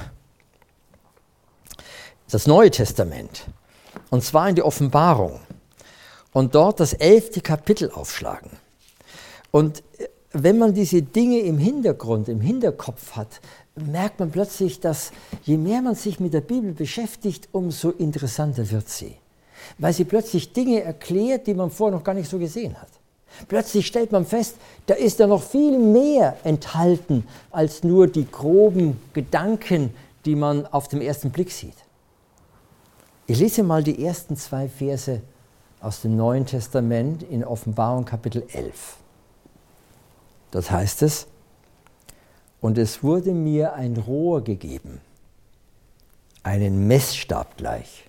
das Neue Testament. Und zwar in die Offenbarung. Und dort das 11. Kapitel aufschlagen. Und wenn man diese Dinge im Hintergrund, im Hinterkopf hat, merkt man plötzlich, dass je mehr man sich mit der Bibel beschäftigt, umso interessanter wird sie. Weil sie plötzlich Dinge erklärt, die man vorher noch gar nicht so gesehen hat. Plötzlich stellt man fest, da ist ja noch viel mehr enthalten, als nur die groben Gedanken, die man auf den ersten Blick sieht. Ich lese mal die ersten 2 Verse aus dem Neuen Testament in Offenbarung Kapitel 11. Das heißt es: Und es wurde mir ein Rohr gegeben, einen Messstab gleich.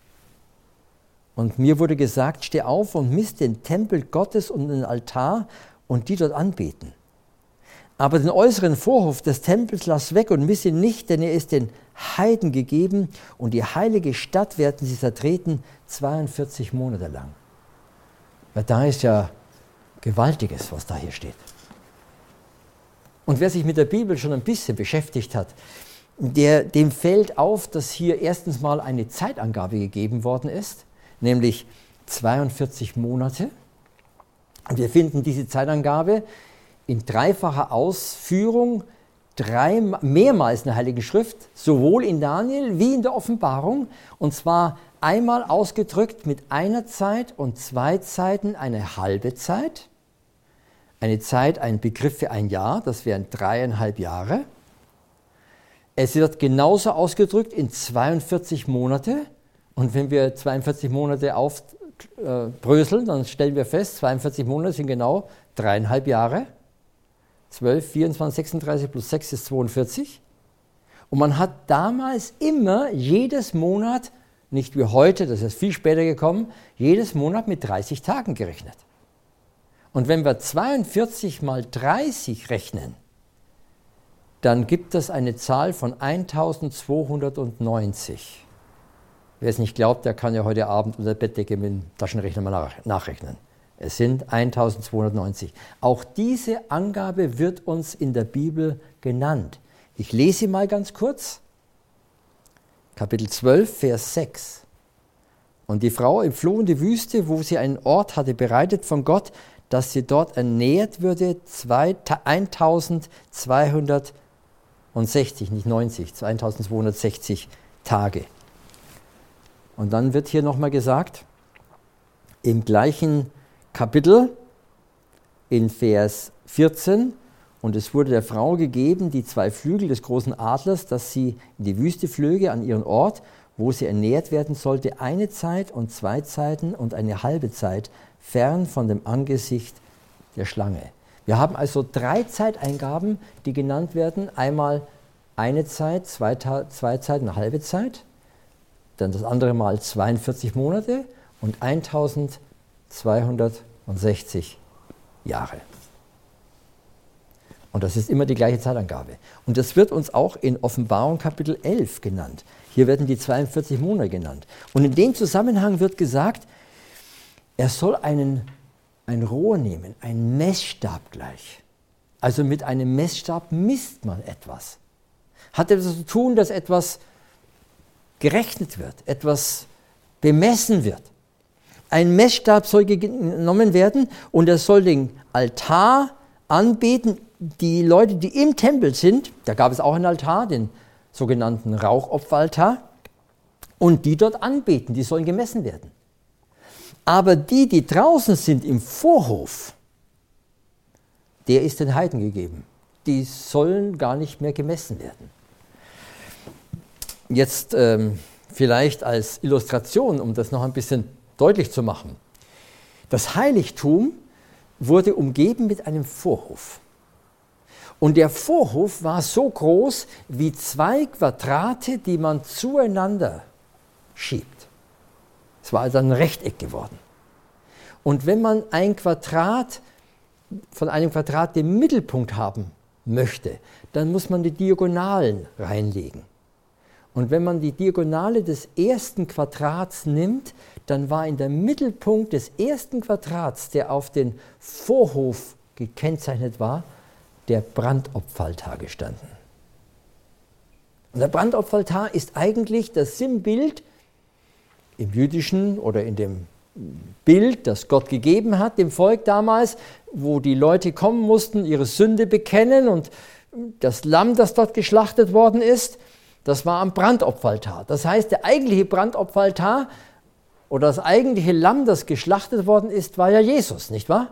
Und mir wurde gesagt, steh auf und miss den Tempel Gottes und den Altar und die dort anbeten. Aber den äußeren Vorhof des Tempels lass weg und miss ihn nicht, denn er ist den Heiden gegeben und die heilige Stadt werden sie zertreten 42 Monate lang. Weil da ist ja Gewaltiges, was da hier steht. Und wer sich mit der Bibel schon ein bisschen beschäftigt hat, dem fällt auf, dass hier erstens mal eine Zeitangabe gegeben worden ist, nämlich 42 Monate. Und wir finden diese Zeitangabe in dreifacher Ausführung mehrmals in der Heiligen Schrift, sowohl in Daniel wie in der Offenbarung, und zwar einmal ausgedrückt mit einer Zeit und 2 Zeiten eine halbe Zeit. Eine Zeit, ein Begriff für ein Jahr, das wären 3,5 Jahre. Es wird genauso ausgedrückt in 42 Monate. Und wenn wir 42 Monate aufbröseln, dann stellen wir fest, 42 Monate sind genau 3,5 Jahre. 12, 24, 36 plus 6 ist 42. Und man hat damals immer jedes Monat, nicht wie heute, das ist viel später gekommen, jedes Monat mit 30 Tagen gerechnet. Und wenn wir 42 mal 30 rechnen, dann gibt das eine Zahl von 1290. Wer es nicht glaubt, der kann ja heute Abend unter der Bettdecke mit dem Taschenrechner mal nachrechnen. Es sind 1290. Auch diese Angabe wird uns in der Bibel genannt. Ich lese sie mal ganz kurz. Kapitel 12, Vers 6. Und die Frau entfloh in die Wüste, wo sie einen Ort hatte bereitet von Gott, dass sie dort ernährt würde, 1260, nicht 90, 1260 Tage. Und dann wird hier nochmal gesagt, im gleichen Kapitel, in Vers 14, und es wurde der Frau gegeben, die 2 Flügel des großen Adlers, dass sie in die Wüste flöge an ihren Ort, wo sie ernährt werden sollte, 1 Zeit und 2 Zeiten und eine halbe Zeit, fern von dem Angesicht der Schlange. Wir haben also 3 Zeiteingaben, die genannt werden. Einmal eine Zeit, 2 Zeiten, eine halbe Zeit. Dann das andere Mal 42 Monate und 1260 Jahre. Und das ist immer die gleiche Zeitangabe. Und das wird uns auch in Offenbarung Kapitel 11 genannt. Hier werden die 42 Monate genannt. Und in dem Zusammenhang wird gesagt, er soll ein Rohr nehmen, einen Messstab gleich. Also mit einem Messstab misst man etwas. Hat etwas zu tun, dass etwas gerechnet wird, etwas bemessen wird. Ein Messstab soll genommen werden und er soll den Altar anbeten. Die Leute, die im Tempel sind, da gab es auch einen Altar, den sogenannten Rauchopferaltar, und die dort anbeten, die sollen gemessen werden. Aber die draußen sind im Vorhof, der ist den Heiden gegeben. Die sollen gar nicht mehr gemessen werden. Jetzt vielleicht als Illustration, um das noch ein bisschen deutlich zu machen. Das Heiligtum wurde umgeben mit einem Vorhof. Und der Vorhof war so groß wie 2 Quadrate, die man zueinander schiebt. Es war also ein Rechteck geworden. Und wenn man von einem Quadrat den Mittelpunkt haben möchte, dann muss man die Diagonalen reinlegen. Und wenn man die Diagonale des ersten Quadrats nimmt, dann war in der Mittelpunkt des ersten Quadrats, der auf den Vorhof gekennzeichnet war, der Brandopferaltar gestanden. Und der Brandopferaltar ist eigentlich das Sinnbild im jüdischen oder in dem Bild, das Gott gegeben hat, dem Volk damals, wo die Leute kommen mussten, ihre Sünde bekennen, und das Lamm, das dort geschlachtet worden ist, das war am Brandopferaltar. Das heißt, der eigentliche Brandopferaltar oder das eigentliche Lamm, das geschlachtet worden ist, war ja Jesus, nicht wahr?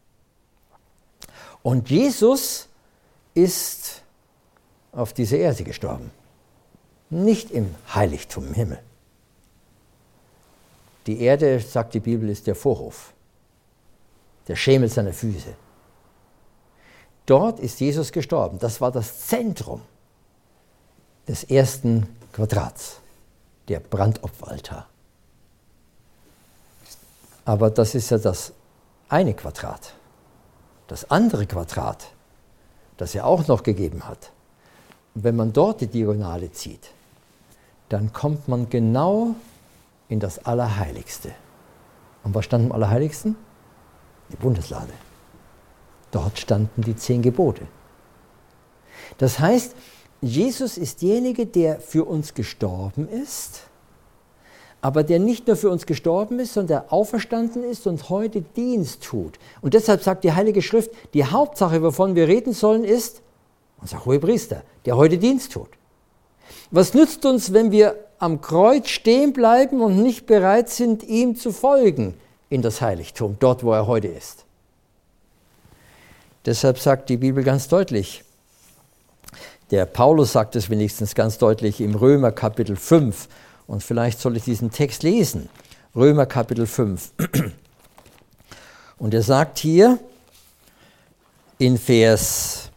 Und Jesus ist auf diese Erde gestorben, nicht im Heiligtum im Himmel. Die Erde, sagt die Bibel, ist der Vorhof, der Schemel seiner Füße. Dort ist Jesus gestorben. Das war das Zentrum des ersten Quadrats, der Brandopferaltar. Aber das ist ja das eine Quadrat. Das andere Quadrat, das er auch noch gegeben hat, wenn man dort die Diagonale zieht, dann kommt man genau in das Allerheiligste. Und was stand im Allerheiligsten? Die Bundeslade. Dort standen die 10 Gebote. Das heißt, Jesus ist derjenige, der für uns gestorben ist, aber der nicht nur für uns gestorben ist, sondern der auferstanden ist und heute Dienst tut. Und deshalb sagt die Heilige Schrift, die Hauptsache, wovon wir reden sollen, ist unser Hohepriester, der heute Dienst tut. Was nützt uns, wenn wir am Kreuz stehen bleiben und nicht bereit sind, ihm zu folgen in das Heiligtum, dort, wo er heute ist? Deshalb sagt die Bibel ganz deutlich, der Paulus sagt es wenigstens ganz deutlich im Römer Kapitel 5, und vielleicht soll ich diesen Text lesen, Römer Kapitel 5. Und er sagt hier in Vers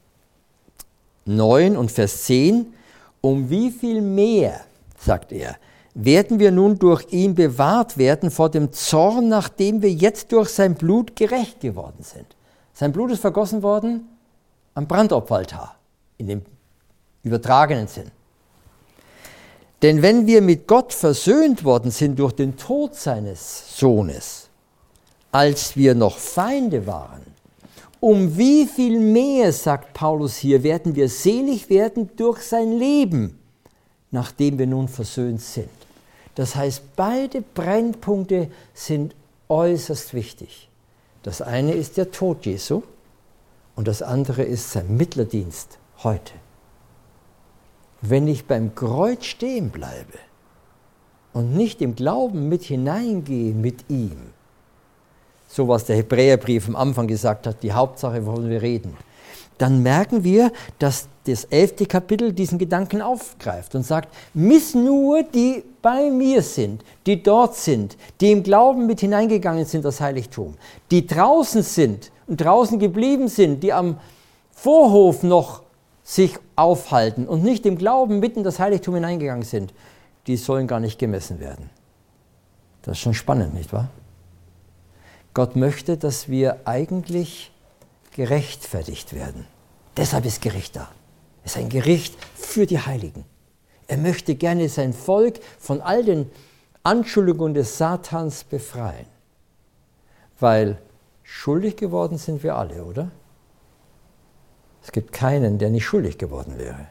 9 und Vers 10, um wie viel mehr, sagt er, werden wir nun durch ihn bewahrt werden vor dem Zorn, nachdem wir jetzt durch sein Blut gerecht geworden sind. Sein Blut ist vergossen worden am Brandopferaltar, in dem übertragenen Sinn. Denn wenn wir mit Gott versöhnt worden sind durch den Tod seines Sohnes, als wir noch Feinde waren, um wie viel mehr, sagt Paulus hier, werden wir selig werden durch sein Leben, nachdem wir nun versöhnt sind. Das heißt, beide Brennpunkte sind äußerst wichtig. Das eine ist der Tod Jesu und das andere ist sein Mittlerdienst heute. Wenn ich beim Kreuz stehen bleibe und nicht im Glauben mit hineingehe mit ihm, so was der Hebräerbrief am Anfang gesagt hat, die Hauptsache, wovon wir reden, dann merken wir, dass das 11. Kapitel diesen Gedanken aufgreift und sagt, miss nur die bei mir sind, die dort sind, die im Glauben mit hineingegangen sind, das Heiligtum, die draußen sind und draußen geblieben sind, die am Vorhof noch sich aufhalten und nicht im Glauben mitten in das Heiligtum hineingegangen sind, die sollen gar nicht gemessen werden. Das ist schon spannend, nicht wahr? Gott möchte, dass wir eigentlich gerechtfertigt werden. Deshalb ist Gericht da. Es ist ein Gericht für die Heiligen. Er möchte gerne sein Volk von all den Anschuldigungen des Satans befreien. Weil schuldig geworden sind wir alle, oder? Es gibt keinen, der nicht schuldig geworden wäre.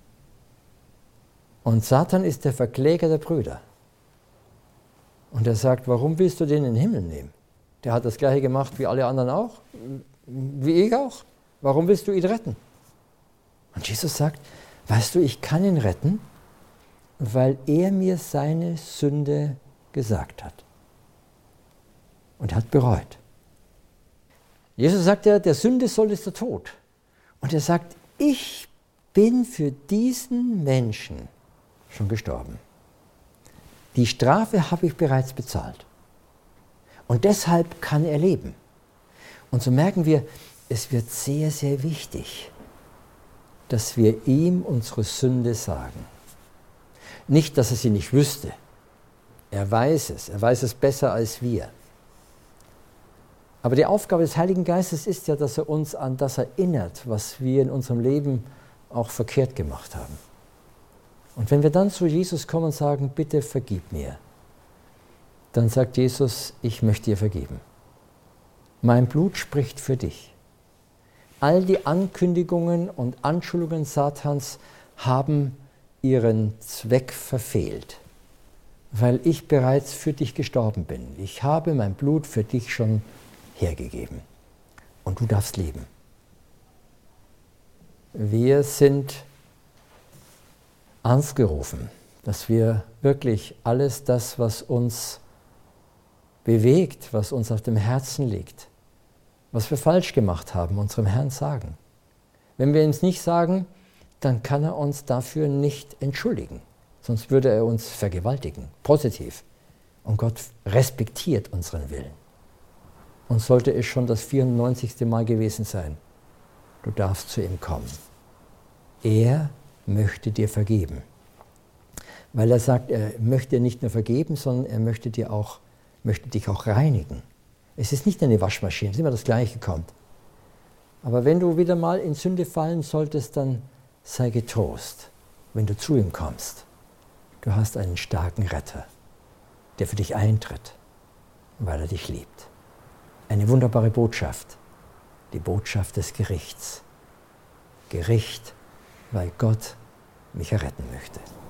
Und Satan ist der Verkläger der Brüder. Und er sagt, warum willst du den in den Himmel nehmen? Der hat das Gleiche gemacht wie alle anderen auch, wie ich auch. Warum willst du ihn retten? Und Jesus sagt, weißt du, ich kann ihn retten, weil er mir seine Sünde gesagt hat. Und er hat bereut. Jesus sagt ja, der Sünde soll ist der Tod. Und er sagt, ich bin für diesen Menschen schon gestorben. Die Strafe habe ich bereits bezahlt. Und deshalb kann er leben. Und so merken wir, es wird sehr, sehr wichtig, dass wir ihm unsere Sünde sagen. Nicht, dass er sie nicht wüsste. Er weiß es besser als wir. Aber die Aufgabe des Heiligen Geistes ist ja, dass er uns an das erinnert, was wir in unserem Leben auch verkehrt gemacht haben. Und wenn wir dann zu Jesus kommen und sagen, bitte vergib mir, dann sagt Jesus, ich möchte dir vergeben. Mein Blut spricht für dich. All die Ankündigungen und Anschuldigungen Satans haben ihren Zweck verfehlt, weil ich bereits für dich gestorben bin. Ich habe mein Blut für dich schon hergegeben und du darfst leben. Wir sind aufgerufen, dass wir wirklich alles das, was uns bewegt, was uns auf dem Herzen liegt, was wir falsch gemacht haben, unserem Herrn sagen. Wenn wir ihm es nicht sagen, dann kann er uns dafür nicht entschuldigen. Sonst würde er uns vergewaltigen, positiv. Und Gott respektiert unseren Willen. Und sollte es schon das 94. Mal gewesen sein, du darfst zu ihm kommen. Er möchte dir vergeben. Weil er sagt, er möchte dir nicht nur vergeben, sondern er möchte dich auch reinigen. Es ist nicht eine Waschmaschine, es ist immer das Gleiche kommt. Aber wenn du wieder mal in Sünde fallen solltest, dann sei getrost, wenn du zu ihm kommst. Du hast einen starken Retter, der für dich eintritt, weil er dich liebt. Eine wunderbare Botschaft, die Botschaft des Gerichts. Gericht, weil Gott mich erretten möchte.